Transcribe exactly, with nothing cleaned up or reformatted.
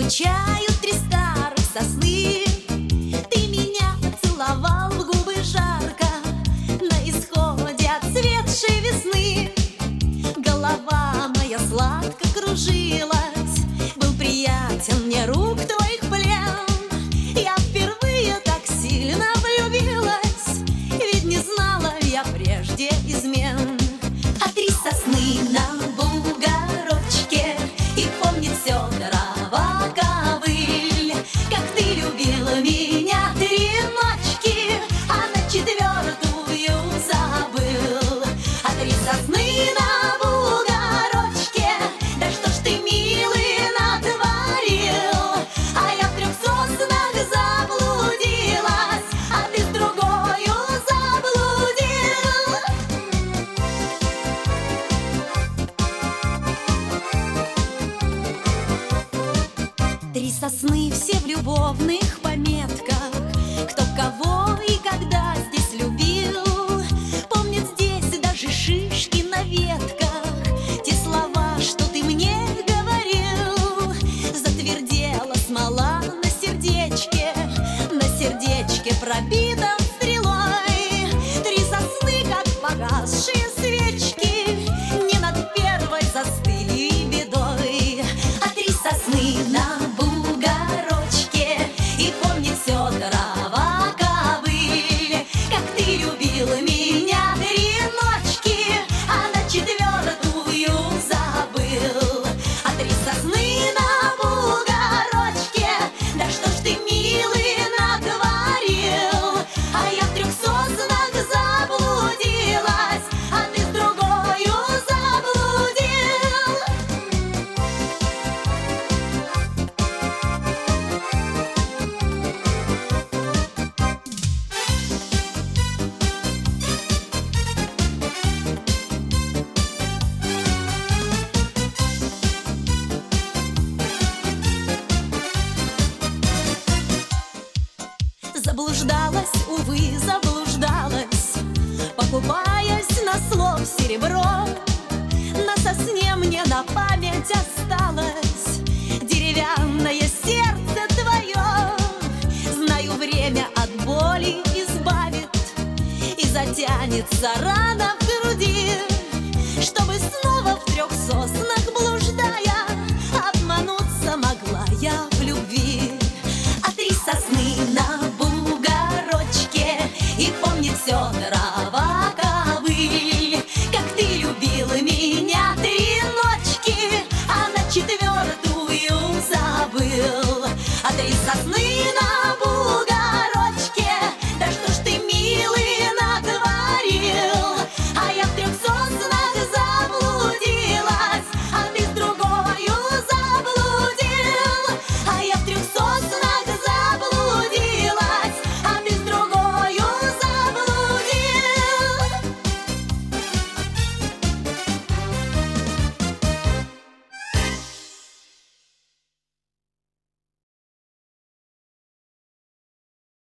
Скучают три старых сосны. Ты меня целовал в губы жарко на исходе отцветшей весны. Голова моя сладко кружилась, был приятен мне рук твоих плен. Я впервые так сильно влюбилась, ведь не знала я прежде измен. А три сосны на бугорочке, и помнит все трава ковыль, как ты любила меня три ночки, а на четвертую забыл. А три сосны на бугорочке, да что ж ты, милый, натворил? А я в трех соснах заблудилась, а ты с другою заблудил. Три сосны все в любовных пометках, кто кого и когда здесь любил. Помнят здесь даже шишки на ветках, те слова, что ты мне говорил. Затвердела смола на сердечке, на сердечке пробитом стрелой. Три сосны, как погасшие свечки, не над первой застыли бедой. А три сосны на бугорочке, и помнит все трава ковыль, как ты любила меня три ночки, а на четвертую забыл. А три сосны на бугорочке, да что ж ты, милый, натворил? А я в трех соснах заблудилась, а ты с другою заблудил. Заблуждалась, увы, заблуждалась, покупаясь на слов серебро. На сосне мне на память осталось